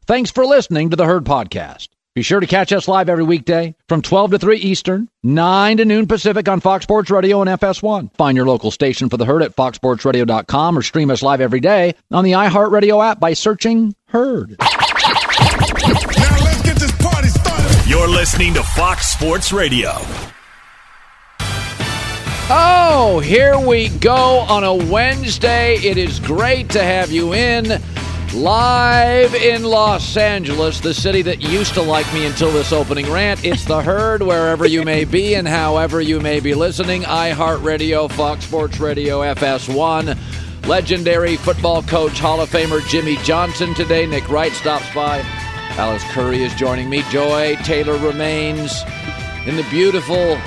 Thanks for listening to the Herd Podcast. Be sure to catch us live every weekday from 12 to 3 Eastern, 9 to noon Pacific on Fox Sports Radio and FS1. Find your local station for the Herd at foxsportsradio.com or stream us live every day on the iHeartRadio app by searching Herd. Now let's get this party started. You're listening to Fox Sports Radio. Oh, here we go on a Wednesday. It is great to have you in. Live in Los Angeles, the city that used to like me until this opening rant. It's the Herd, wherever you may be and however you may be listening. iHeartRadio, Fox Sports Radio, FS1. Legendary football coach, Hall of Famer Jimmy Johnson today. Nick Wright stops by. Alice Curry is joining me. Joy Taylor remains in the beautiful...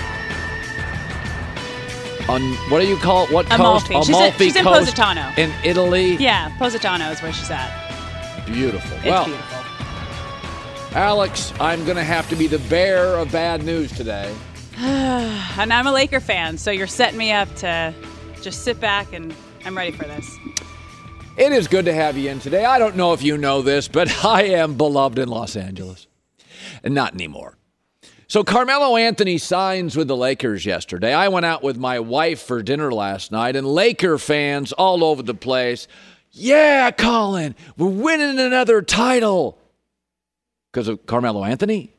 On what do you call it? What coast? She's in Coast Positano. In Italy? Yeah, Positano is where she's at. Beautiful. It's beautiful. Alex, I'm going to have to be the bearer of bad news today. And I'm a Laker fan, so you're setting me up to just sit back, and I'm ready for this. It is good to have you in today. I don't know if you know this, but I am beloved in Los Angeles. And not anymore. So Carmelo Anthony signs with the Lakers yesterday. I went out with my wife for dinner last night, and Laker fans all over the place. Yeah, Colin, we're winning another title. Because of Carmelo Anthony?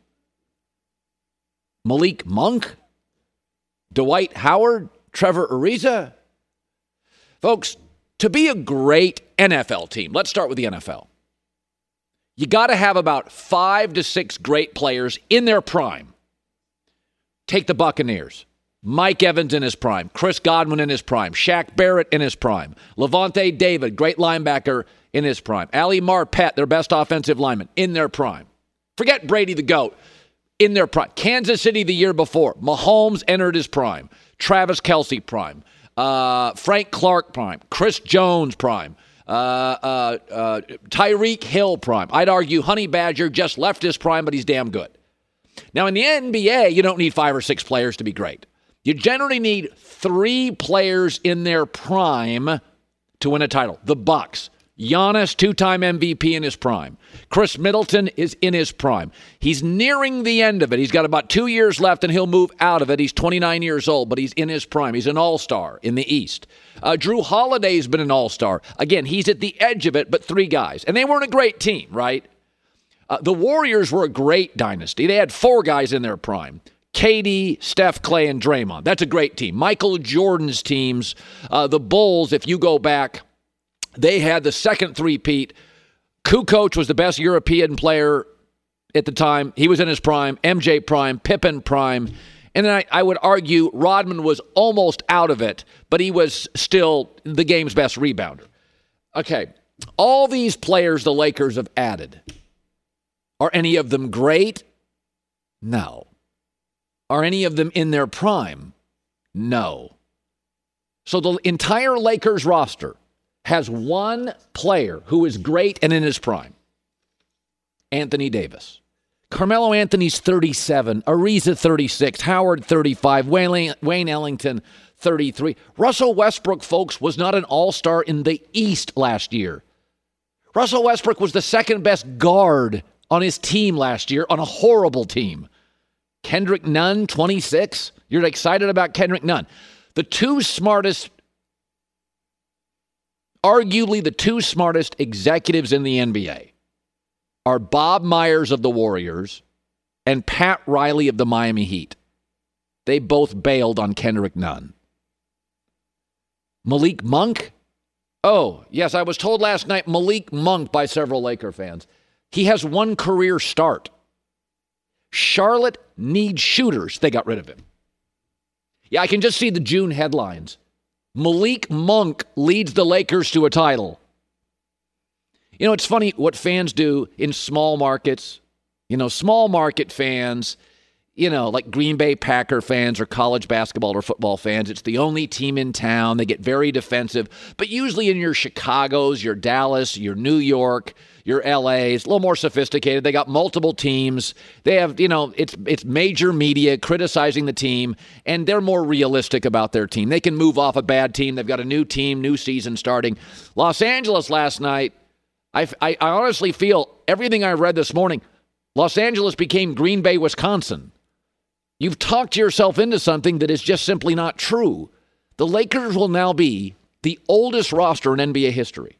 Malik Monk? Dwight Howard? Trevor Ariza? Folks, to be a great NFL team, let's start with the NFL. You got to have about 5 to 6 great players in their prime. Take the Buccaneers. Mike Evans in his prime. Chris Godwin in his prime. Shaq Barrett in his prime. Levante David, great linebacker, in his prime. Ali Marpet, their best offensive lineman, in their prime. Forget Brady the GOAT, in their prime. Kansas City the year before. Mahomes entered his prime. Travis Kelce prime. Frank Clark prime. Chris Jones prime. Tyreek Hill prime. I'd argue Honey Badger just left his prime, but he's damn good. Now, in the NBA, you don't need 5 or 6 players to be great. You generally need 3 players in their prime to win a title. The Bucks. Giannis, 2-time MVP in his prime. Chris Middleton is in his prime. He's nearing the end of it. He's got about 2 years left, and he'll move out of it. He's 29 years old, but he's in his prime. He's an all-star in the East. Drew Holiday's been an all-star. Again, he's at the edge of it, but 3 guys. And they weren't a great team, right? The Warriors were a great dynasty. They had 4 guys in their prime. KD, Steph, Clay, and Draymond. That's a great team. Michael Jordan's teams, the Bulls, if you go back, they had the second three-peat. Kukoc was the best European player at the time. He was in his prime. MJ prime. Pippen prime. And then I would argue Rodman was almost out of it, but he was still the game's best rebounder. Okay, all these players the Lakers have added. Are any of them great? No. Are any of them in their prime? No. So the entire Lakers roster has 1 player who is great and in his prime. Anthony Davis. Carmelo Anthony's 37. Ariza 36. Howard 35. Wayne Ellington 33. Russell Westbrook, folks, was not an all-star in the East last year. Russell Westbrook was the second best guard on his team last year on a horrible team. Kendrick Nunn, 26. You're excited about Kendrick Nunn. Arguably the 2 smartest executives in the NBA are Bob Myers of the Warriors and Pat Riley of the Miami Heat. They both bailed on Kendrick Nunn. Malik Monk? Oh, yes, I was told last night Malik Monk by several Laker fans. He has 1 career start. Charlotte needs shooters. They got rid of him. Yeah, I can just see the June headlines. Malik Monk leads the Lakers to a title. You know, it's funny what fans do in small markets. You know, small market fans, like Green Bay Packer fans or college basketball or football fans. It's the only team in town. They get very defensive. But usually in your Chicagos, your Dallas, your New York, your LA's, a little more sophisticated. They got multiple teams. They have, it's major media criticizing the team, and they're more realistic about their team. They can move off a bad team. They've got a new team, new season starting. Los Angeles last night, I honestly feel everything I read this morning, Los Angeles became Green Bay, Wisconsin. You've talked yourself into something that is just simply not true. The Lakers will now be the oldest roster in NBA history.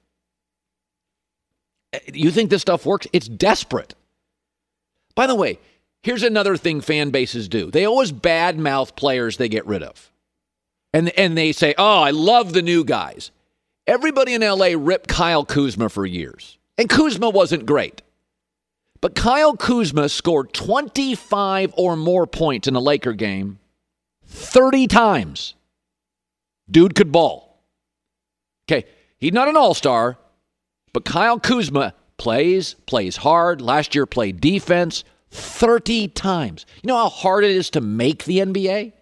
You think this stuff works? It's desperate. By the way, here's another thing fan bases do. They always badmouth players they get rid of. And they say, oh, I love the new guys. Everybody in L.A. ripped Kyle Kuzma for years. And Kuzma wasn't great. But Kyle Kuzma scored 25 or more points in a Laker game 30 times. Dude could ball. Okay, he's not an all-star, but Kyle Kuzma plays hard. Last year played defense 30 times. You know how hard it is to make the NBA?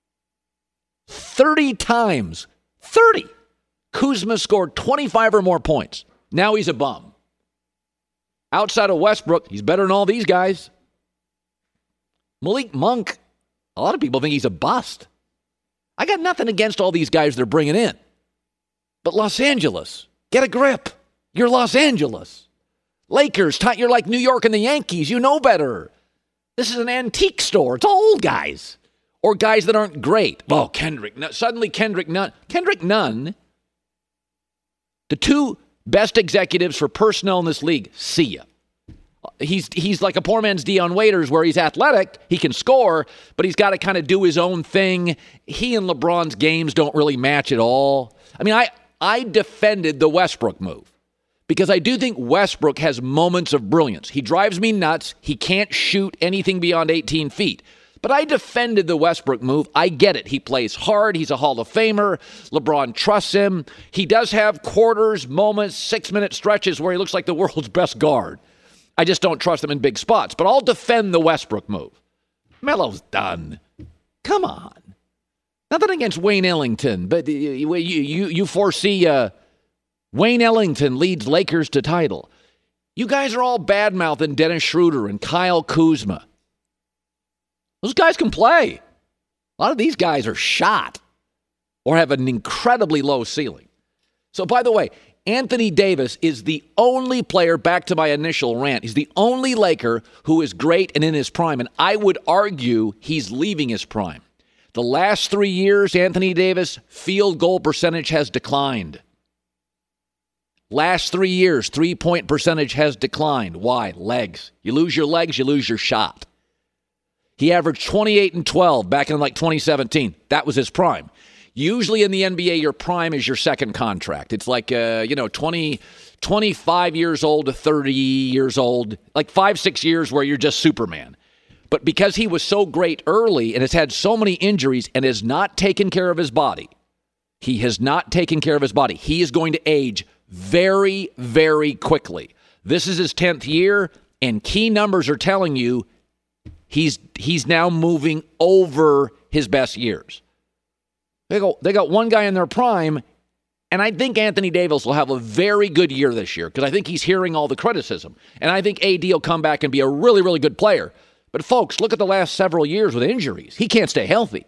30 times. 30. Kuzma scored 25 or more points. Now he's a bum. Outside of Westbrook, he's better than all these guys. Malik Monk, a lot of people think he's a bust. I got nothing against all these guys they're bringing in. But Los Angeles, get a grip. You're Los Angeles. Lakers, you're like New York and the Yankees. You know better. This is an antique store. It's all old guys. Or guys that aren't great. Oh, Kendrick. Suddenly Kendrick Nunn. Kendrick Nunn, the two best executives for personnel in this league, see ya. He's like a poor man's Dion Waiters where he's athletic, he can score, but he's got to kind of do his own thing. He and LeBron's games don't really match at all. I mean, I defended the Westbrook move because I do think Westbrook has moments of brilliance. He drives me nuts. He can't shoot anything beyond 18 feet. But I defended the Westbrook move. I get it. He plays hard. He's a Hall of Famer. LeBron trusts him. He does have quarters, moments, 6-minute stretches where he looks like the world's best guard. I just don't trust him in big spots. But I'll defend the Westbrook move. Melo's done. Come on. Nothing against Wayne Ellington, but you foresee Wayne Ellington leads Lakers to title. You guys are all bad-mouthing Dennis Schroeder and Kyle Kuzma. Those guys can play. A lot of these guys are shot or have an incredibly low ceiling. So, by the way, Anthony Davis is the only player, back to my initial rant, he's the only Laker who is great and in his prime. And I would argue he's leaving his prime. The last 3 years, Anthony Davis' field goal percentage has declined. Last 3 years, three-point percentage has declined. Why? Legs. You lose your legs, you lose your shot. He averaged 28 and 12 back in like 2017. That was his prime. Usually in the NBA, your prime is your second contract. It's like, 25 years old to 30 years old, like 5-6 years where you're just Superman. But because he was so great early and has had so many injuries and has not taken care of his body, he is going to age very, very quickly. This is his 10th year, and key numbers are telling you He's now moving over his best years. They got one guy in their prime, and I think Anthony Davis will have a very good year this year because I think he's hearing all the criticism. And I think AD will come back and be a really, really good player. But folks, look at the last several years with injuries. He can't stay healthy.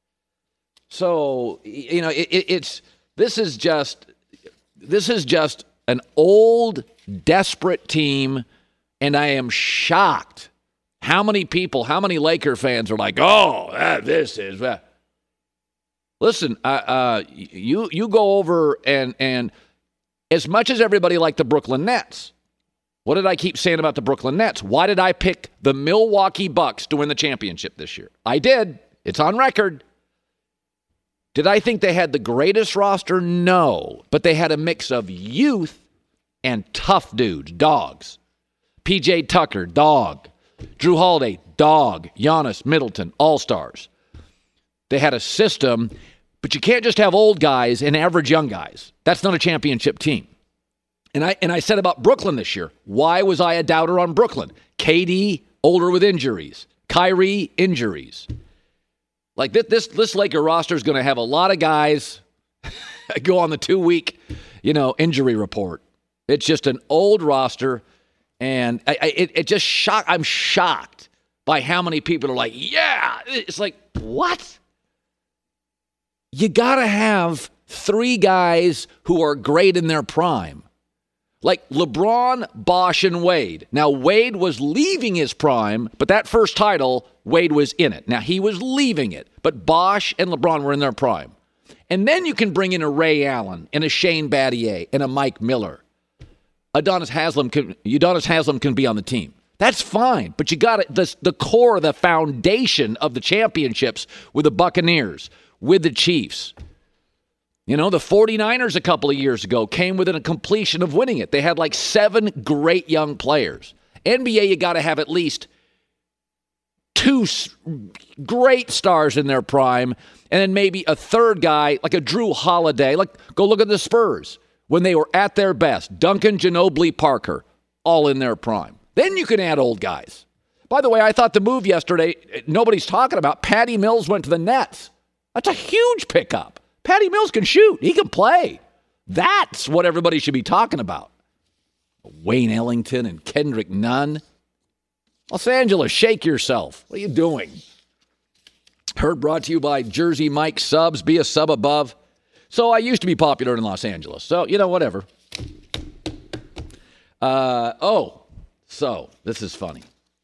So, this is just an old, desperate team, and I am shocked. How many Laker fans are like, this is... Listen, you go over and as much as everybody liked the Brooklyn Nets, what did I keep saying about the Brooklyn Nets? Why did I pick the Milwaukee Bucks to win the championship this year? I did. It's on record. Did I think they had the greatest roster? No. But they had a mix of youth and tough dudes, dogs. P.J. Tucker, dog. Drew Holiday, dog. Giannis, Middleton, all-stars. They had a system, but you can't just have old guys and average young guys. That's not a championship team. And I said about Brooklyn this year, why was I a doubter on Brooklyn? KD, older with injuries. Kyrie, injuries. Like this Laker roster is going to have a lot of guys go on the 2-week, injury report. It's just an old roster. And it just I'm shocked by how many people are like, yeah. It's like, what? You got to have 3 guys who are great in their prime. Like LeBron, Bosh, and Wade. Now, Wade was leaving his prime, but that first title, Wade was in it. Now, he was leaving it, but Bosh and LeBron were in their prime. And then you can bring in a Ray Allen and a Shane Battier and a Mike Miller. Udonis Haslem can be on the team. That's fine, but you got the core, the foundation of the championships with the Buccaneers, with the Chiefs. You know, the 49ers a couple of years ago came within a completion of winning it. They had like 7 great young players. NBA, you got to have at least 2 great stars in their prime, and then maybe a third guy, like a Drew Holiday. Like, go look at the Spurs when they were at their best. Duncan, Ginobili, Parker, all in their prime. Then you can add old guys. By the way, I thought the move yesterday, nobody's talking about, Patty Mills went to the Nets. That's a huge pickup. Patty Mills can shoot. He can play. That's what everybody should be talking about. Wayne Ellington and Kendrick Nunn. Los Angeles, shake yourself. What are you doing? Heard brought to you by Jersey Mike Subs. Be a sub above. So I used to be popular in Los Angeles. So, whatever. So this is funny.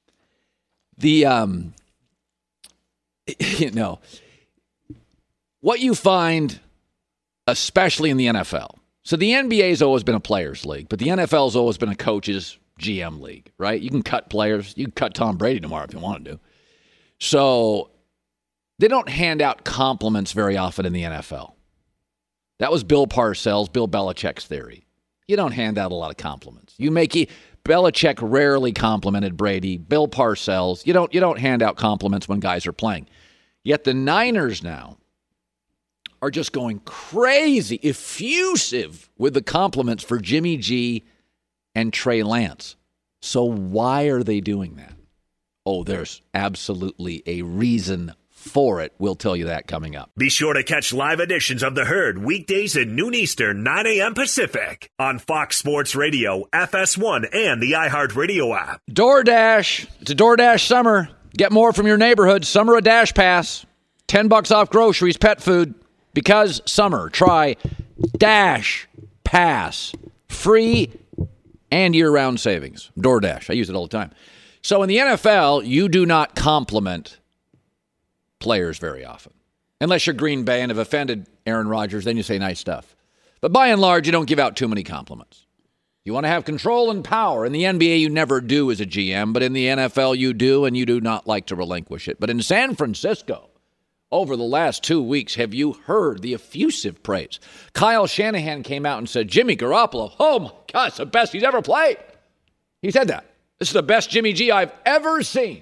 What you find, especially in the NFL. So the NBA has always been a players' league, but the NFL has always been a coaches' GM league, right? You can cut players. You can cut Tom Brady tomorrow if you want to. So they don't hand out compliments very often in the NFL. That was Bill Parcells, Bill Belichick's theory. You don't hand out a lot of compliments. Belichick rarely complimented Brady. Bill Parcells, you don't hand out compliments when guys are playing. Yet the Niners now are just going crazy, effusive with the compliments for Jimmy G and Trey Lance. So why are they doing that? Oh, there's absolutely a reason for it. We'll tell you that coming up. Be sure to catch live editions of The Herd weekdays at noon Eastern, 9 a.m. Pacific on Fox Sports Radio, FS1, and the iHeartRadio app. DoorDash. It's a DoorDash summer. Get more from your neighborhood. Summer a Dash Pass. $10 off groceries, pet food. Because summer, try Dash Pass. Free and year-round savings. DoorDash. I use it all the time. So in the NFL, you do not compliment players very often. Unless you're Green Bay and have offended Aaron Rodgers, then you say nice stuff. But by and large, you don't give out too many compliments. You want to have control and power. In the NBA, you never do as a GM, but in the NFL, you do, and you do not like to relinquish it. But in San Francisco, over the last 2 weeks, have you heard the effusive praise? Kyle Shanahan came out and said, Jimmy Garoppolo, oh my God, it's the best he's ever played. He said that. This is the best Jimmy G I've ever seen.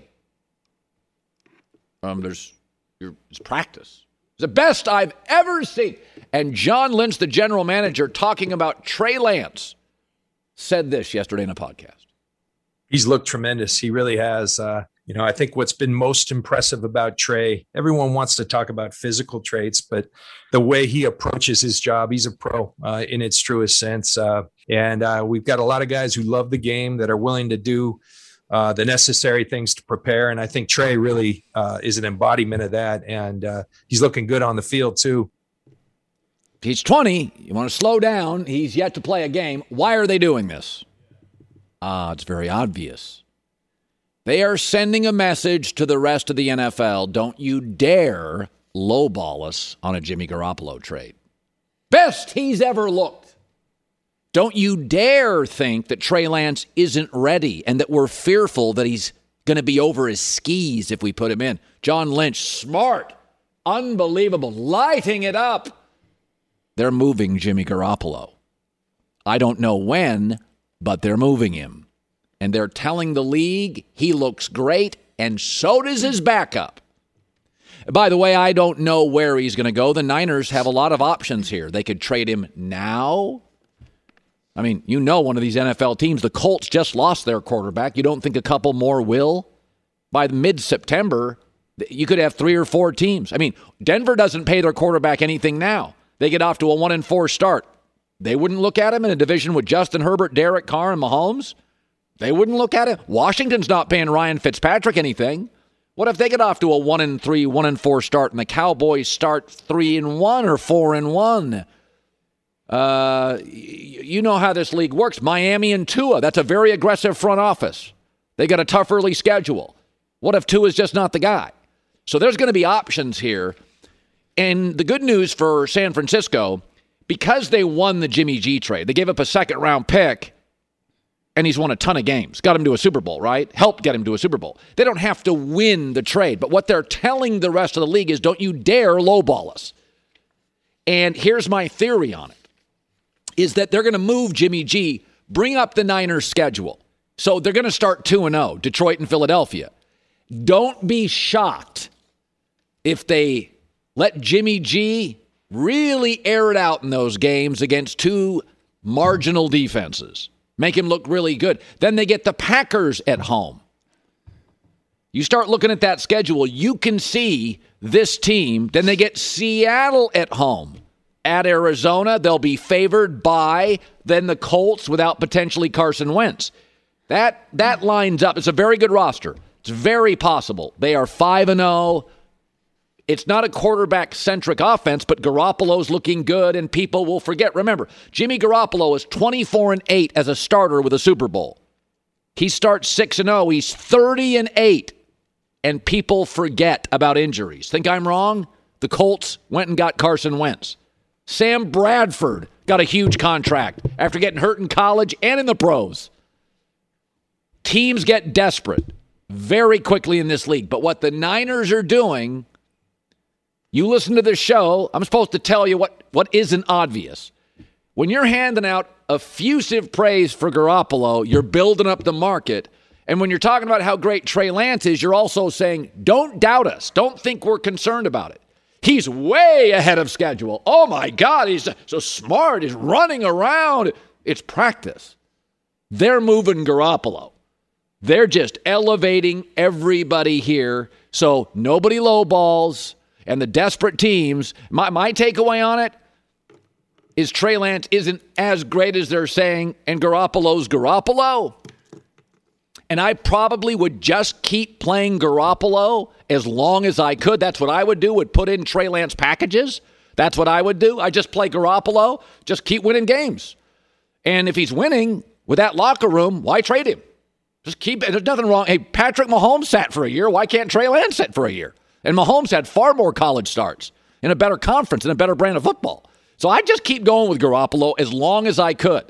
It's practice. It's the best I've ever seen. And John Lynch, the general manager, talking about Trey Lance, said this yesterday in a podcast. He's looked tremendous. He really has. I think what's been most impressive about Trey, everyone wants to talk about physical traits, but the way he approaches his job, he's a pro in its truest sense. And we've got a lot of guys who love the game that are willing to do the necessary things to prepare. And I think Trey really is an embodiment of that. And he's looking good on the field, too. He's 20. You want to slow down. He's yet to play a game. Why are they doing this? It's very obvious. They are sending a message to the rest of the NFL. Don't you dare lowball us on a Jimmy Garoppolo trade. Best he's ever looked. Don't you dare think that Trey Lance isn't ready and that we're fearful that he's going to be over his skis if we put him in. John Lynch, smart, unbelievable, lighting it up. They're moving Jimmy Garoppolo. I don't know when, but they're moving him. And they're telling the league he looks great, and so does his backup. By the way, I don't know where he's going to go. The Niners have a lot of options here. They could trade him now. I mean, one of these NFL teams, the Colts just lost their quarterback. You don't think a couple more will? By mid-September, you could have 3 or 4 teams. I mean, Denver doesn't pay their quarterback anything now. They get off to a 1-4 start. They wouldn't look at him in a division with Justin Herbert, Derek Carr, and Mahomes. They wouldn't look at it. Washington's not paying Ryan Fitzpatrick anything. What if they get off to a 1-3, 1-4 start and the Cowboys start 3-1 or 4-1? You know how this league works. Miami and Tua, that's a very aggressive front office. They got a tough early schedule. What if Tua's just not the guy? So there's going to be options here. And the good news for San Francisco, because they won the Jimmy G trade, they gave up a second-round pick, and he's won a ton of games. Got him to a Super Bowl, right? Helped get him to a Super Bowl. They don't have to win the trade. But what they're telling the rest of the league is don't you dare lowball us. And here's my theory on it, is that they're going to move Jimmy G, bring up the Niners' schedule. So they're going to start 2-0, Detroit and Philadelphia. Don't be shocked if they let Jimmy G really air it out in those games against two marginal defenses. Make him look really good. Then they get the Packers at home. You start looking at that schedule, you can see this team. Then they get Seattle at home. At Arizona, they'll be favored by then the Colts without potentially Carson Wentz. That lines up. It's a very good roster. It's very possible. They are 5-0. It's not a quarterback-centric offense, but Garoppolo's looking good, and people will forget. Remember, Jimmy Garoppolo is 24-8 as a starter with a Super Bowl. He starts 6-0. He's 30-8, and people forget about injuries. Think I'm wrong? The Colts went and got Carson Wentz. Sam Bradford got a huge contract after getting hurt in college and in the pros. Teams get desperate very quickly in this league. But what the Niners are doing, you listen to this show, I'm supposed to tell you what isn't obvious. When you're handing out effusive praise for Garoppolo, you're building up the market. And when you're talking about how great Trey Lance is, you're also saying, don't doubt us. Don't think we're concerned about it. He's way ahead of schedule. Oh, my God, he's so smart. He's running around. It's practice. They're moving Garoppolo. They're just elevating everybody here so nobody lowballs. And the desperate teams, my takeaway on it is Trey Lance isn't as great as they're saying, and Garoppolo's Garoppolo. And I probably would just keep playing Garoppolo as long as I could. That's what I would do, would put in Trey Lance packages. That's what I would do. I just play Garoppolo, just keep winning games. And if he's winning with that locker room, why trade him? Just keep it. There's nothing wrong. Hey, Patrick Mahomes sat for a year. Why can't Trey Lance sit for a year? And Mahomes had far more college starts in a better conference and a better brand of football. So I just keep going with Garoppolo as long as I could.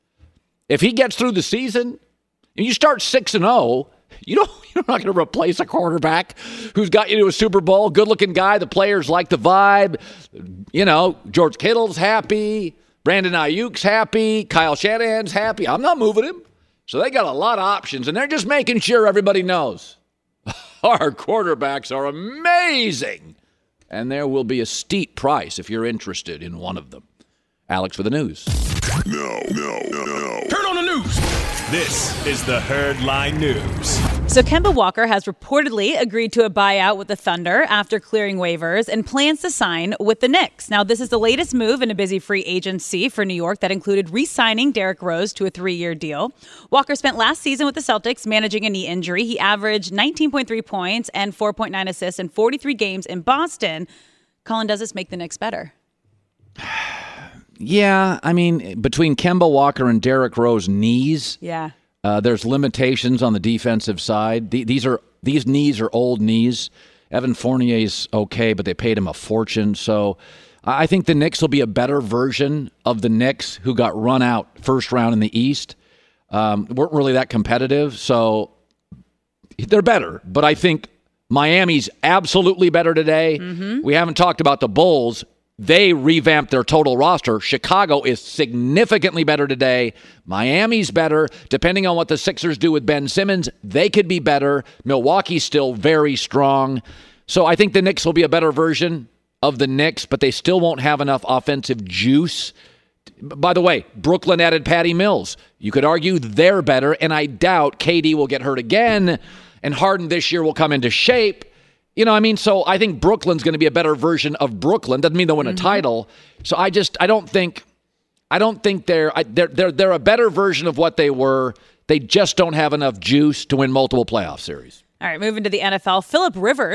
If he gets through the season and you start 6-0, you're not going to replace a quarterback who's got you to a Super Bowl, good-looking guy. The players like the vibe. You know, George Kittle's happy. Brandon Ayuk's happy. Kyle Shanahan's happy. I'm not moving him. So they got a lot of options, and they're just making sure everybody knows. Our quarterbacks are amazing. And there will be a steep price if you're interested in one of them. Alex for the news. No. Turn on the news. This is the Herd Line News. So Kemba Walker has reportedly agreed to a buyout with the Thunder after clearing waivers and plans to sign with the Knicks. Now, this is the latest move in a busy free agency for New York that included re-signing Derrick Rose to a 3-year deal. Walker spent last season with the Celtics managing a knee injury. He averaged 19.3 points and 4.9 assists in 43 games in Boston. Colin, does this make the Knicks better? Yeah, I mean, between Kemba Walker and Derrick Rose knees, there's limitations on the defensive side. These knees are old knees. Evan Fournier's okay, but they paid him a fortune. So I think the Knicks will be a better version of the Knicks who got run out first round in the East. Weren't really that competitive, so they're better. But I think Miami's absolutely better today. Mm-hmm. We haven't talked about the Bulls. They revamped their total roster. Chicago is significantly better today. Miami's better. Depending on what the Sixers do with Ben Simmons, they could be better. Milwaukee's still very strong. So I think the Knicks will be a better version of the Knicks, but they still won't have enough offensive juice. By the way, Brooklyn added Patty Mills. You could argue they're better, and I doubt KD will get hurt again, and Harden this year will come into shape. You know, I mean, so I think Brooklyn's going to be a better version of Brooklyn. Doesn't mean they'll win a title. So I don't think they're a better version of what they were. They just don't have enough juice to win multiple playoff series. All right, moving to the NFL. Phillip Rivers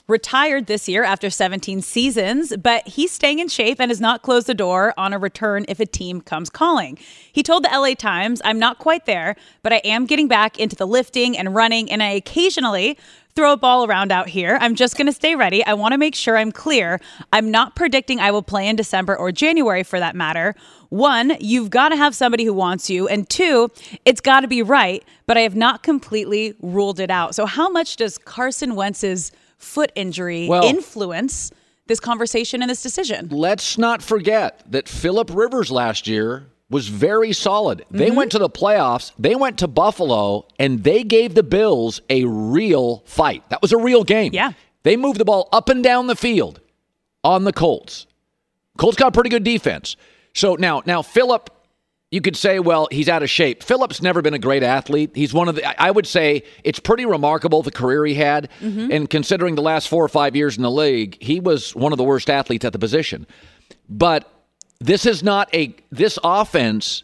retired this year after 17 seasons, but he's staying in shape and has not closed the door on a return if a team comes calling. He told the LA Times, "I'm not quite there, but I am getting back into the lifting and running, and I occasionally throw a ball around out here. I'm just going to stay ready. I want to make sure I'm clear. I'm not predicting I will play in December or January for that matter. 1, you've got to have somebody who wants you. And 2, it's got to be right, but I have not completely ruled it out." So how much does Carson Wentz's foot injury influence this conversation and this decision? Let's not forget that Phillip Rivers last year was very solid. They went to the playoffs, they went to Buffalo, and they gave the Bills a real fight. That was a real game. Yeah. They moved the ball up and down the field on the Colts. Colts got a pretty good defense. So now Phillip, you could say, well, he's out of shape. Phillip's never been a great athlete. He's one of the, I would say it's pretty remarkable the career he had. And considering the last 4 or 5 years in the league, he was one of the worst athletes at the position. But this is not this offense,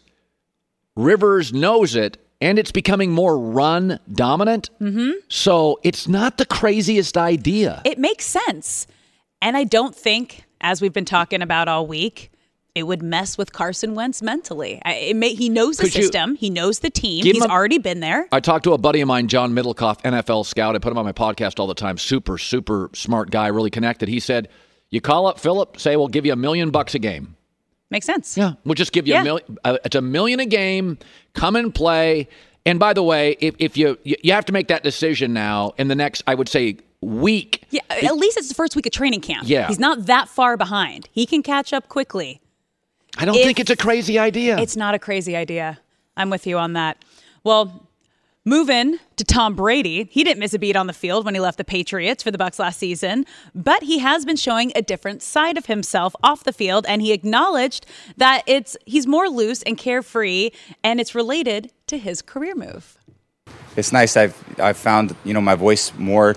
Rivers knows it, and it's becoming more run dominant. So it's not the craziest idea. It makes sense. And I don't think, as we've been talking about all week, it would mess with Carson Wentz mentally. He knows the system. He knows the team. He's already been there. I talked to a buddy of mine, John Middlecoff, NFL scout. I put him on my podcast all the time. Super, super smart guy, really connected. He said, you call up Phillip, say, we'll give you $1 million a game. Makes sense. Yeah, we'll just give you $1 million. It's $1 million a game. Come and play. And by the way, if you have to make that decision now in the next, I would say, week. Yeah, at least it's the first week of training camp. Yeah. He's not that far behind. He can catch up quickly. I don't think it's a crazy idea. It's not a crazy idea. I'm with you on that. Well, moving to Tom Brady, he didn't miss a beat on the field when he left the Patriots for the Bucs last season, but he has been showing a different side of himself off the field, and he acknowledged that he's more loose and carefree, and it's related to his career move. It's nice. I've found my voice more.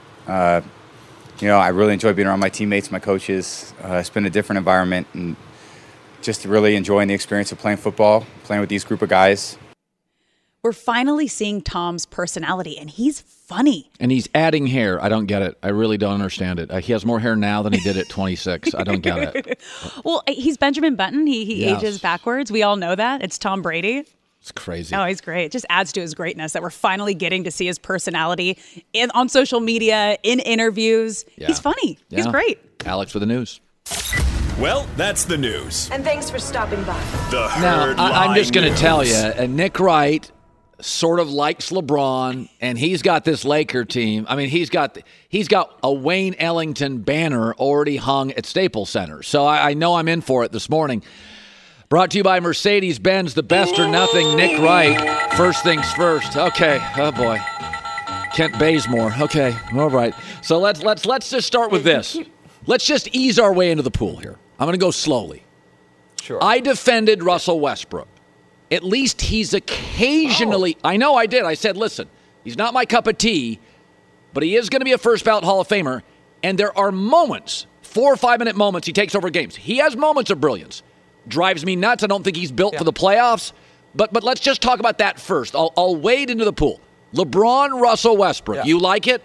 I really enjoy being around my teammates, my coaches. It's been a different environment, and just really enjoying the experience of playing football, playing with these group of guys. We're finally seeing Tom's personality, and he's funny. And he's adding hair. I don't get it. I really don't understand it. He has more hair now than he did at 26. I don't get it. Well, he's Benjamin Button. He ages backwards. We all know that. It's Tom Brady. It's crazy. Oh, he's great. It just adds to his greatness that we're finally getting to see his personality on social media, in interviews. Yeah. He's funny. Yeah. He's great. Alex with the news. Well, that's the news. And thanks for stopping by. The Herd Now, I'm just going to News. tell you, Nick Wright sort of likes LeBron, and he's got this Laker team. I mean, he's got a Wayne Ellington banner already hung at Staples Center. So I know I'm in for it this morning. Brought to you by Mercedes-Benz, the best or nothing. Nick Wright, first things first. Okay, oh boy, Kent Bazemore. Okay, all right. So let's just start with this. Let's just ease our way into the pool here. I'm going to go slowly. Sure. I defended Russell Westbrook. At least he's occasionally. I know I did. I said, listen, he's not my cup of tea, but he is going to be a first ballot Hall of Famer. And there are moments, 4 or 5 minute moments, he takes over games. He has moments of brilliance. Drives me nuts. I don't think he's built for the playoffs. But let's just talk about that first. I'll wade into the pool. LeBron, Russell Westbrook. Yeah. You like it?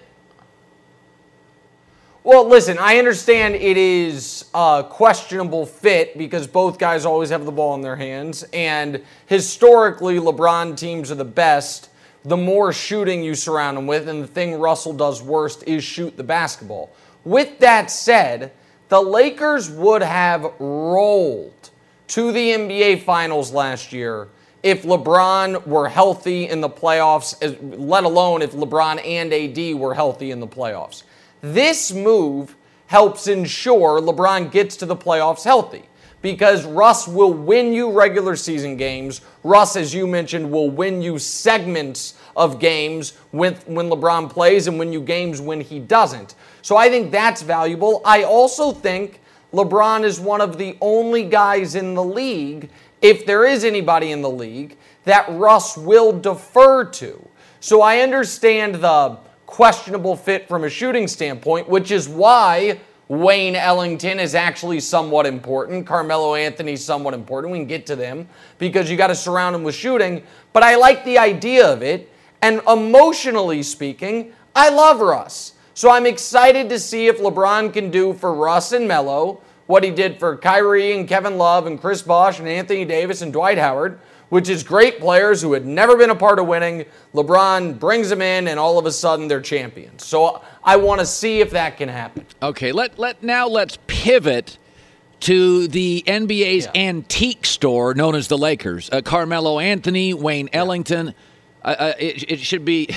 Well, listen, I understand it is a questionable fit because both guys always have the ball in their hands. And historically, LeBron teams are the best the more shooting you surround them with. And the thing Russell does worst is shoot the basketball. With that said, the Lakers would have rolled to the NBA Finals last year if LeBron were healthy in the playoffs, let alone if LeBron and AD were healthy in the playoffs. This move helps ensure LeBron gets to the playoffs healthy because Russ will win you regular season games. Russ, as you mentioned, will win you segments of games when LeBron plays and win you games when he doesn't. So I think that's valuable. I also think LeBron is one of the only guys in the league, if there is anybody in the league, that Russ will defer to. So I understand the questionable fit from a shooting standpoint, which is why Wayne Ellington is actually somewhat important. Carmelo Anthony's somewhat important. We can get to them because you got to surround him with shooting. But I like the idea of it. And emotionally speaking, I love Russ. So I'm excited to see if LeBron can do for Russ and Melo what he did for Kyrie and Kevin Love and Chris Bosh and Anthony Davis and Dwight Howard, which is great players who had never been a part of winning. LeBron brings them in, and all of a sudden they're champions. So I want to see if that can happen. Okay, let's pivot to the NBA's antique store known as the Lakers. Carmelo Anthony, Wayne Ellington. It should be.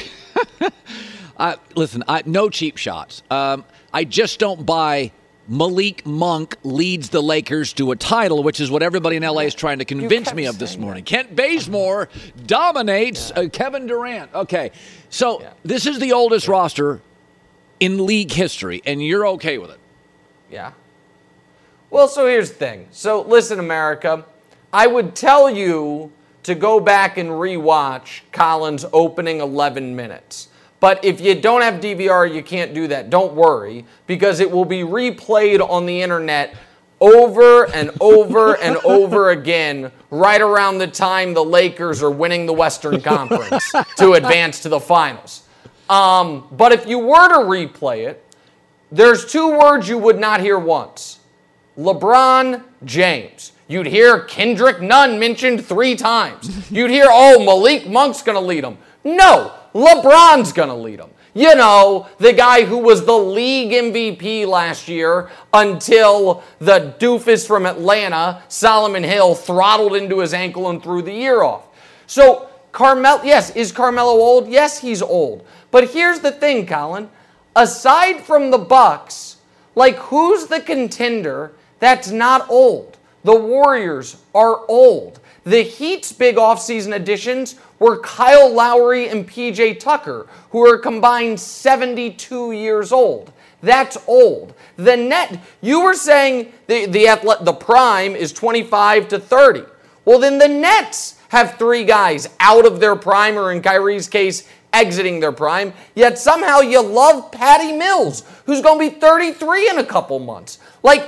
Listen, no cheap shots. I just don't buy Malik Monk leads the Lakers to a title, which is what everybody in LA is trying to convince me of this morning. Kent Bazemore dominates Kevin Durant. Okay, so this is the oldest roster in league history, and you're okay with it. Yeah. Well, so here's the thing. So listen, America, I would tell you to go back and rewatch Colin's opening 11 minutes. But if you don't have DVR, you can't do that. Don't worry, because it will be replayed on the internet over and over and over again right around the time the Lakers are winning the Western Conference to advance to the finals. But if you were to replay it, there's two words you would not hear once. LeBron James. You'd hear Kendrick Nunn mentioned 3 times. You'd hear, Malik Monk's going to lead them. No, LeBron's going to lead them. You know, the guy who was the league MVP last year until the doofus from Atlanta, Solomon Hill, throttled into his ankle and threw the year off. So, is Carmelo old? Yes, he's old. But here's the thing, Colin. Aside from the Bucks, who's the contender that's not old? The Warriors are old. The Heat's big offseason additions were Kyle Lowry and PJ Tucker, who are combined 72 years old. That's old. The net, you were saying the prime is 25 to 30. Well, then the Nets have 3 guys out of their prime, or in Kyrie's case, exiting their prime, yet somehow you love Patty Mills, who's going to be 33 in a couple months.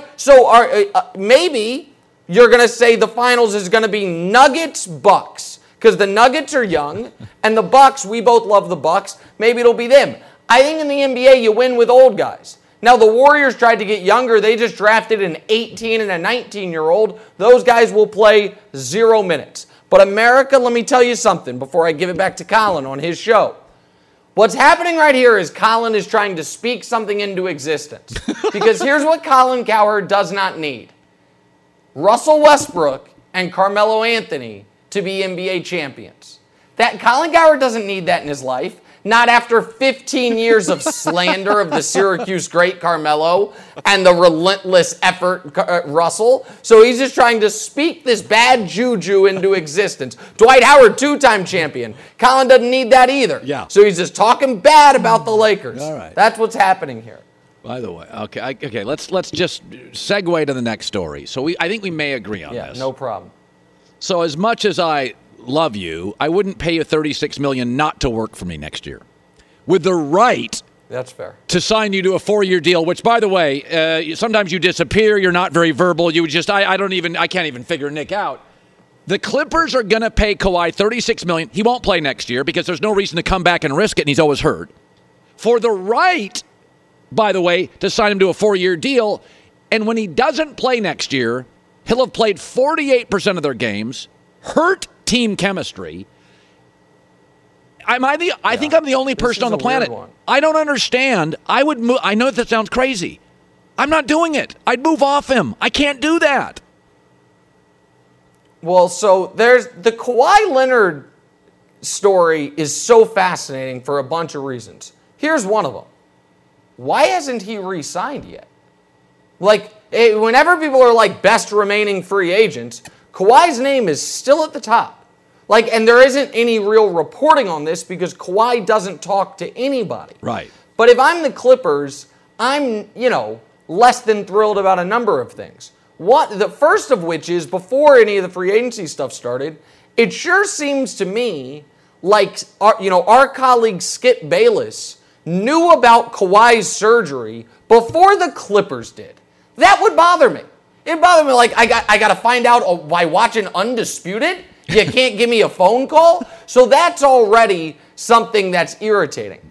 Maybe you're going to say the finals is going to be Nuggets-Bucks, because the Nuggets are young, and the Bucks, we both love the Bucks. Maybe it'll be them. I think in the NBA, you win with old guys. Now, the Warriors tried to get younger. They just drafted an 18 and a 19-year-old. Those guys will play 0 minutes. But America, let me tell you something before I give it back to Colin on his show. What's happening right here is Colin is trying to speak something into existence. Because here's what Colin Cowherd does not need. Russell Westbrook and Carmelo Anthony to be NBA champions. Colin Cowherd doesn't need that in his life. Not after 15 years of slander of the Syracuse great Carmelo and the relentless effort Russell. So he's just trying to speak this bad juju into existence. Dwight Howard, 2-time champion. Colin doesn't need that either. Yeah. So he's just talking bad about the Lakers. All right. That's what's happening here. By the way, okay. Let's just segue to the next story. So I think we may agree on this. Yeah, no problem. So as much as I love you, I wouldn't pay you $36 million not to work for me next year, with the right. That's fair. To sign you to a 4-year deal. Which, by the way, sometimes you disappear. You're not very verbal. You just I can't even figure Nick out. The Clippers are going to pay Kawhi $36 million. He won't play next year because there's no reason to come back and risk it, and he's always hurt. For the right, by the way, to sign him to a 4-year deal, and when he doesn't play next year, he'll have played 48% of their games, hurt team chemistry. I think I'm the only person on the planet. I don't understand. I would move. I know that sounds crazy. I'm not doing it. I'd move off him. I can't do that. Well, so there's the Kawhi Leonard story is so fascinating for a bunch of reasons. Here's one of them. Why hasn't he re-signed yet? Whenever people are best remaining free agents, Kawhi's name is still at the top. And there isn't any real reporting on this because Kawhi doesn't talk to anybody. Right. But if I'm the Clippers, I'm, less than thrilled about a number of things. The first of which is, before any of the free agency stuff started, it sure seems to me like our colleague Skip Bayless knew about Kawhi's surgery before the Clippers did. That would bother me. It bothered me I got to find out by watching Undisputed. You can't give me a phone call? So that's already something that's irritating.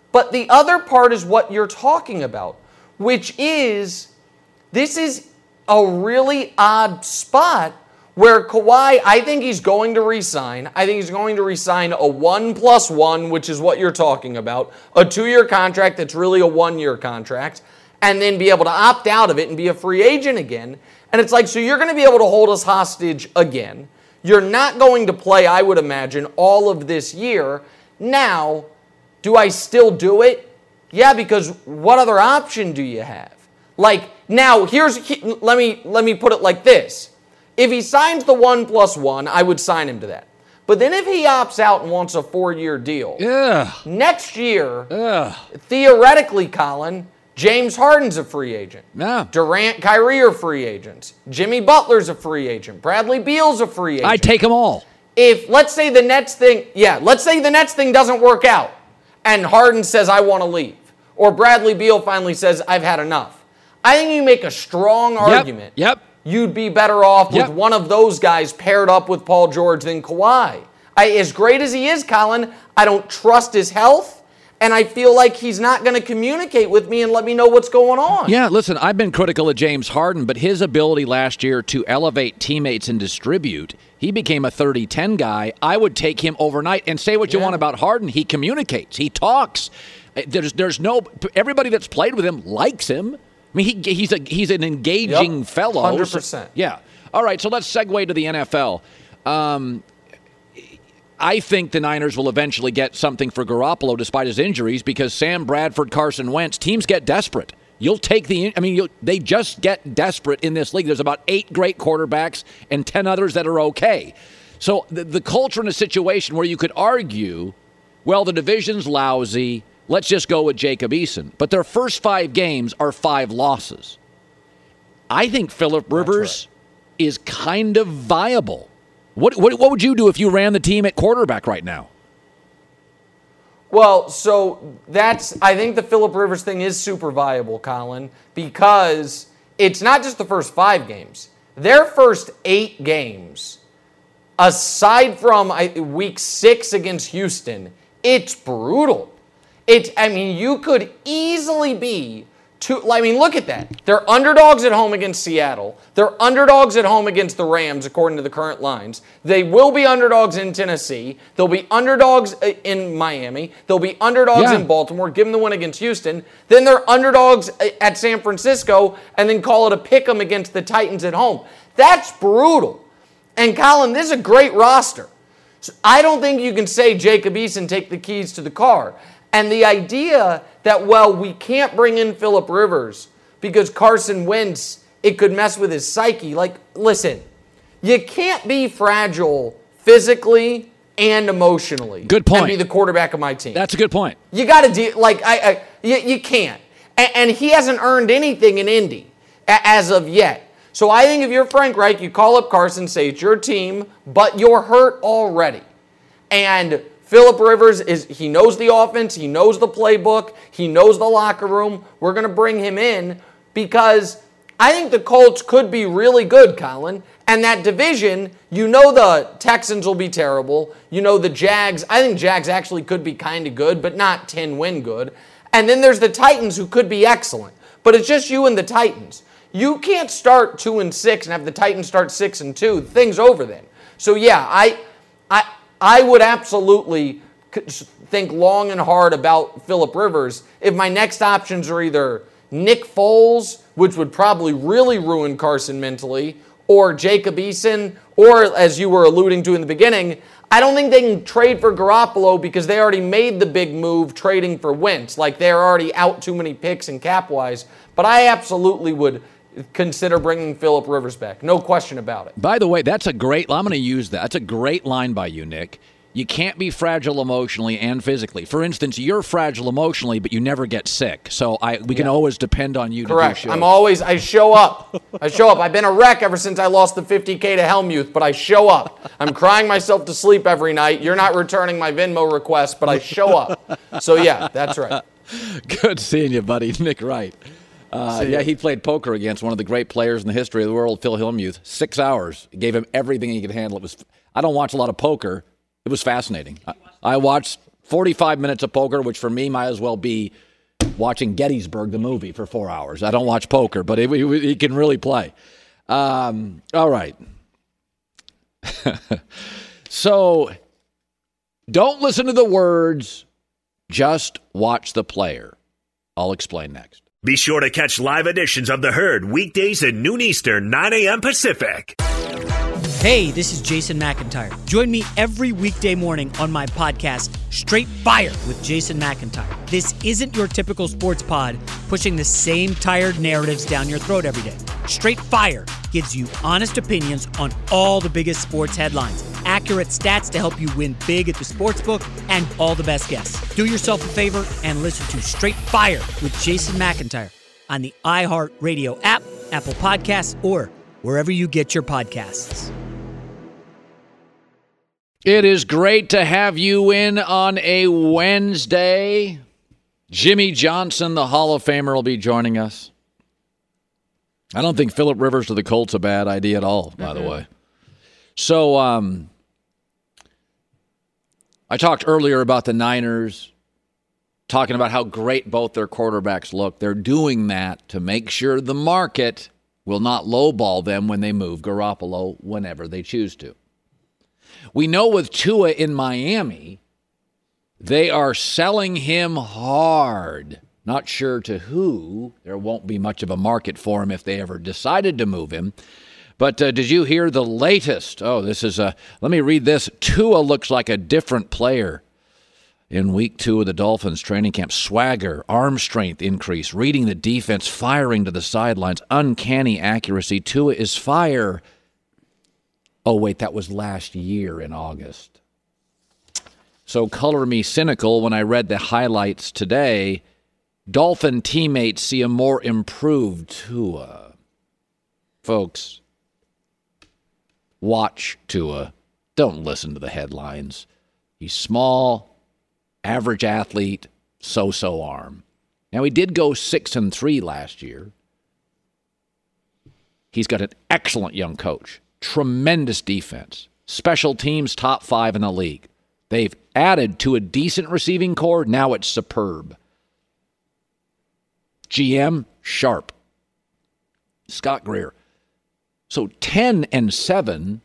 But the other part is what you're talking about, which is this is a really odd spot where Kawhi, I think he's going to resign. I think he's going to resign a 1+1, which is what you're talking about, a 2-year contract that's really a 1-year contract, and then be able to opt out of it and be a free agent again. And it's like, so you're going to be able to hold us hostage again. You're not going to play, I would imagine, all of this year. Now, do I still do it? Yeah, because what other option do you have? Like, now, let me put it like this. If he signs the 1+1, I would sign him to that. But then if he opts out and wants a 4-year deal, next year, theoretically, Colin, James Harden's a free agent. Durant, Kyrie are free agents. Jimmy Butler's a free agent. Bradley Beal's a free agent. I'd take them all. If, let's say the Nets thing doesn't work out and Harden says, I want to leave, or Bradley Beal finally says, I've had enough, I think you make a strong argument. You'd be better off with one of those guys paired up with Paul George than Kawhi. As great as he is, Colin, I don't trust his health, and I feel like he's not going to communicate with me and let me know what's going on. Yeah, listen, I've been critical of James Harden, but his ability last year to elevate teammates and distribute, he became a 30-10 guy. I would take him overnight. And say what you want about Harden, he communicates, he talks. Everybody that's played with him likes him. I mean, he's an engaging fellow. 100%. Yeah. All right, so let's segue to the NFL. I think the Niners will eventually get something for Garoppolo despite his injuries because Sam Bradford, Carson Wentz, teams get desperate. They just get desperate in this league. There's about 8 great quarterbacks and 10 others that are okay. So the culture in a situation where you could argue, well, the division's lousy, let's just go with Jacob Eason. But their first 5 games are 5 losses. I think Phillip Rivers is kind of viable. What would you do if you ran the team at quarterback right now? Well, so I think the Phillip Rivers thing is super viable, Colin, because it's not just the first 5 games. Their first 8 games, aside from week 6 against Houston, it's brutal. You could easily be look at that. They're underdogs at home against Seattle. They're underdogs at home against the Rams, according to the current lines. They will be underdogs in Tennessee. They'll be underdogs in Miami. They'll be underdogs in Baltimore, give them the win against Houston. Then they're underdogs at San Francisco, and then call it a pick-em against the Titans at home. That's brutal. And, Colin, this is a great roster. So I don't think you can say Jacob Eason take the keys to the car. And the idea that, we can't bring in Phillip Rivers because Carson Wentz, it could mess with his psyche. Listen, you can't be fragile physically and emotionally. Good point. And be the quarterback of my team. That's a good point. You got to you can't. And he hasn't earned anything in Indy as of yet. So I think if you're Frank Reich, you call up Carson, say it's your team, but you're hurt already. And Phillip Rivers he knows the offense, he knows the playbook, he knows the locker room. We're going to bring him in because I think the Colts could be really good, Colin. And that division, the Texans will be terrible. The Jags, I think Jags actually could be kind of good, but not 10-win good. And then there's the Titans who could be excellent. But it's just you and the Titans. You can't start 2-6 and have the Titans start 6-2. The thing's over then. So yeah, I would absolutely think long and hard about Phillip Rivers if my next options are either Nick Foles, which would probably really ruin Carson mentally, or Jacob Eason, or as you were alluding to in the beginning, I don't think they can trade for Garoppolo because they already made the big move trading for Wentz. They're already out too many picks and cap-wise. But I absolutely would consider bringing Phillip Rivers back. No question about it. By the way, I'm going to use that. That's a great line by you, Nick. You can't be fragile emotionally and physically. For instance, you're fragile emotionally, but you never get sick. So we can always depend on you Correct. to do shows. I show up. I've been a wreck ever since I lost the $50K to Helmuth, but I show up. I'm crying myself to sleep every night. You're not returning my Venmo request, but I show up. So yeah, that's right. Good seeing you, buddy. Nick Wright. He played poker against one of the great players in the history of the world, Phil Hellmuth. 6 hours. It gave him everything he could handle. I don't watch a lot of poker. It was fascinating. I watched 45 minutes of poker, which for me might as well be watching Gettysburg, the movie, for 4 hours. I don't watch poker, but he can really play. All right. So don't listen to the words. Just watch the player. I'll explain next. Be sure to catch live editions of The Herd weekdays at noon Eastern, 9 a.m. Pacific. Hey, this is Jason McIntyre. Join me every weekday morning on my podcast, Straight Fire with Jason McIntyre. This isn't your typical sports pod pushing the same tired narratives down your throat every day. Straight Fire gives you honest opinions on all the biggest sports headlines, accurate stats to help you win big at the sportsbook, and all the best guests. Do yourself a favor and listen to Straight Fire with Jason McIntyre on the iHeartRadio app, Apple Podcasts, or wherever you get your podcasts. It is great to have you in on a Wednesday. Jimmy Johnson, the Hall of Famer, will be joining us. I don't think Phillip Rivers to the Colts a bad idea at all, by the way. So I talked earlier about the Niners, talking about how great both their quarterbacks look. They're doing that to make sure the market will not lowball them when they move Garoppolo whenever they choose to. We know with Tua in Miami, they are selling him hard. Not sure to who. There won't be much of a market for him if they ever decided to move him. But did you hear the latest? Oh, this is let me read this. Tua looks like a different player in week 2 of the Dolphins training camp. Swagger, arm strength increase, reading the defense, firing to the sidelines, uncanny accuracy. Tua is fire. Oh, wait, that was last year in August. So color me cynical when I read the highlights today. Dolphin teammates see a more improved Tua. Folks, watch Tua. Don't listen to the headlines. He's small, average athlete, so-so arm. Now, he did go 6-3 last year. He's got an excellent young coach. Tremendous defense. Special teams top 5 in the league. They've added to a decent receiving core. Now it's superb. GM, sharp. Scott Greer. So 10-7,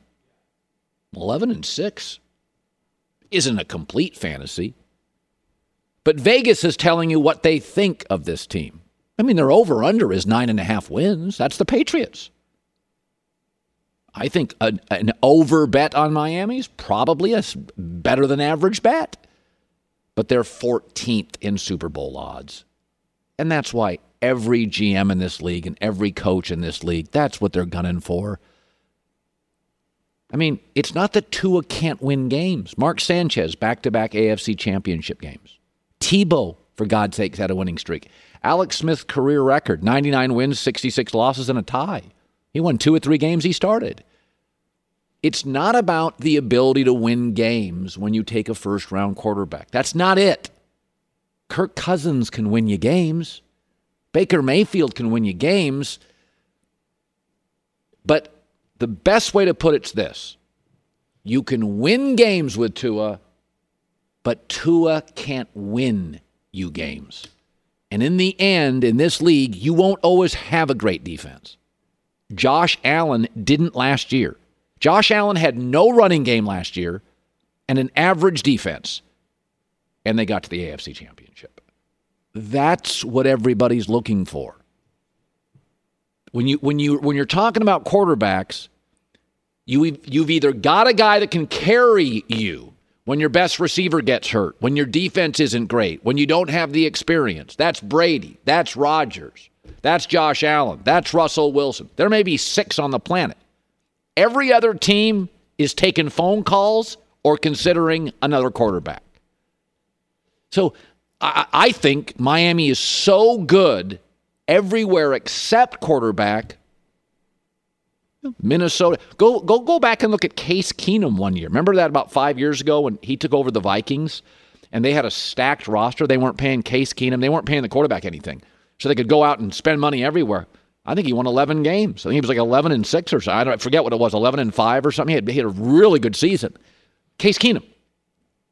11-6 isn't a complete fantasy. But Vegas is telling you what they think of this team. I mean, their over-under is 9.5 wins. That's the Patriots. I think an over bet on Miami is probably a better than average bet. But they're 14th in Super Bowl odds. And that's why every GM in this league and every coach in this league, that's what they're gunning for. I mean, it's not that Tua can't win games. Mark Sanchez, back-to-back AFC championship games. Tebow, for God's sakes, had a winning streak. Alex Smith's career record, 99 wins, 66 losses, and a tie. He won 2 or 3 games he started. It's not about the ability to win games when you take a first-round quarterback. That's not it. Kirk Cousins can win you games. Baker Mayfield can win you games. But the best way to put it's this. You can win games with Tua, but Tua can't win you games. And in the end, in this league, you won't always have a great defense. Josh Allen didn't last year. Josh Allen had no running game last year and an average defense. And they got to the AFC Championship. That's what everybody's looking for. When you're talking about quarterbacks, you've either got a guy that can carry you when your best receiver gets hurt, when your defense isn't great, when you don't have the experience. That's Brady. That's Rodgers. That's Josh Allen. That's Russell Wilson. There may be 6 on the planet. Every other team is taking phone calls or considering another quarterback. So I think Miami is so good everywhere except quarterback. Minnesota. Go back and look at Case Keenum one year. Remember that about 5 years ago when he took over the Vikings and they had a stacked roster? They weren't paying Case Keenum. They weren't paying the quarterback anything. So they could go out and spend money everywhere. I think he won 11 games. I think he was like 11-6 or so. I forget what it was, 11-5 or something. He had a really good season. Case Keenum.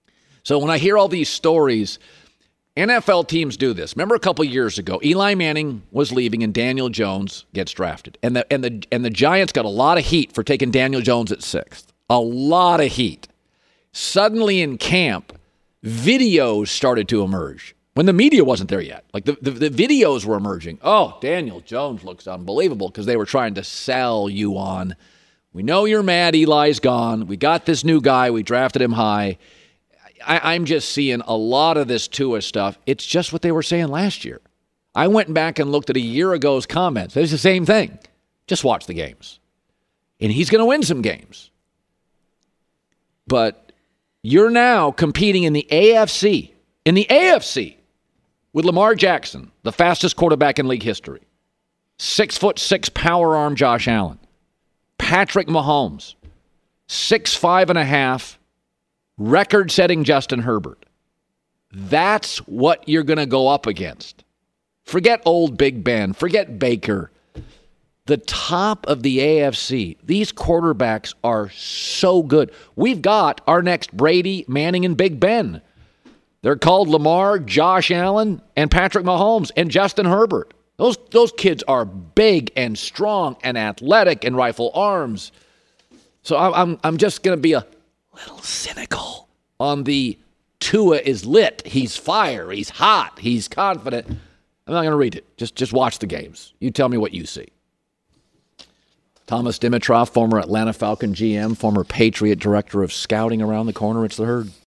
So when I hear all these stories, NFL teams do this. Remember a couple years ago, Eli Manning was leaving and Daniel Jones gets drafted. And the Giants got a lot of heat for taking Daniel Jones at 6th. A lot of heat. Suddenly in camp, videos started to emerge when the media wasn't there yet. Like the videos were emerging. Oh, Daniel Jones looks unbelievable because they were trying to sell you on, we know you're mad Eli's gone. We got this new guy. We drafted him high. I'm just seeing a lot of this Tua stuff. It's just what they were saying last year. I went back and looked at a year ago's comments. It's the same thing. Just watch the games. And he's going to win some games. But you're now competing in the AFC. In the AFC with Lamar Jackson, the fastest quarterback in league history. 6'6" power arm Josh Allen. Patrick Mahomes. 6'5.5" record-setting Justin Herbert. That's what you're going to go up against. Forget old Big Ben. Forget Baker. The top of the AFC, these quarterbacks are so good. We've got our next Brady, Manning, and Big Ben. They're called Lamar, Josh Allen, and Patrick Mahomes, and Justin Herbert. Those kids are big and strong and athletic and rifle arms. So I'm just going to be a little cynical on the Tua is lit. He's fire. He's hot. He's confident. I'm not going to read it. Just watch the games. You tell me what you see. Thomas Dimitroff, former Atlanta Falcon GM, former Patriot director of scouting around the corner. It's the Herd.